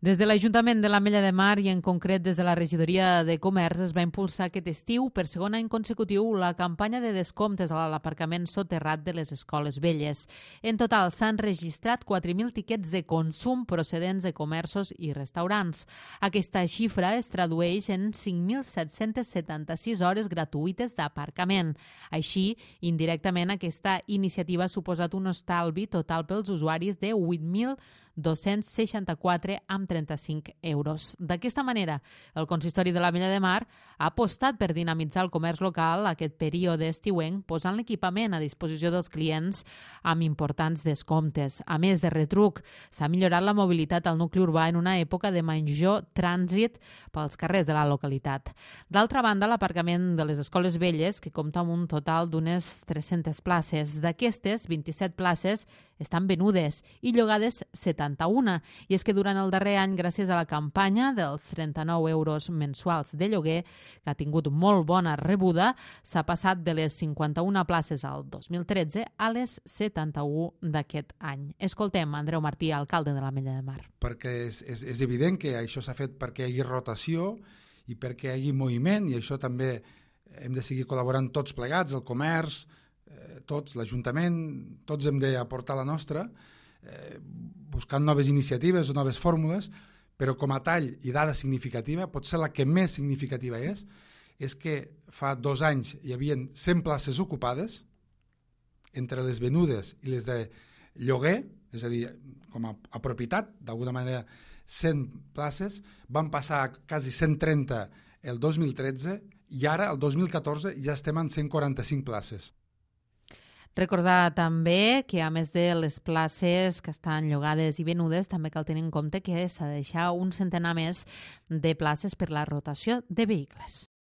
Des de l'Ajuntament de l'Ametlla de Mar i en concret des de la Regidoria de Comerç es va impulsar aquest estiu per segon any consecutiu la campanya de descomptes a l'aparcament soterrat de les escoles velles. En total s'han registrat 4.000 tiquets de consum procedents de comerços i restaurants. Aquesta xifra es tradueix en 5.776 hores gratuïtes d'aparcament. Així, indirectament, aquesta iniciativa ha suposat un estalvi total pels usuaris de 8.264,35 euros. D'aquesta manera, el consistori de l'Ametlla de Mar ha apostat per dinamitzar el comerç local aquest període estiuenc, posant l'equipament a disposició dels clients amb importants descomptes. A més de retruc, s'ha millorat la mobilitat al nucli urbà en una època de major trànsit pels carrers de la localitat. D'altra banda, l'aparcament de les escoles velles, que compta amb un total d'unes 300 places. D'aquestes, 27 places estan venudes i llogades 71. I és que durant el darrer any, gràcies a la campanya dels 39 euros mensuals de lloguer, que ha tingut molt bona rebuda, s'ha passat de les 51 places al 2013 a les 71 d'aquest any. Escoltem Andreu Martí, alcalde de l'Ametlla de Mar. Perquè és evident que això s'ha fet perquè hi hagi rotació i perquè hi hagi moviment, i això també hem de seguir col·laborant tots plegats, el comerç, tots, l'Ajuntament, tots hem d'aportar la nostra, buscant noves iniciatives o noves fórmules, però com a tall i dada significativa, potser la que més significativa és que fa 2 anys hi havia 100 places ocupades entre les venudes i les de lloguer, és a dir, com a propietat, d'alguna manera 100 places, van passar a quasi 130 el 2013 i ara, el 2014, ja estem en 145 places. Recordar també que, a més de les places que estan llogades i venudes, també cal tenir en compte que s'ha de deixar un centenar més de places per la rotació de vehicles.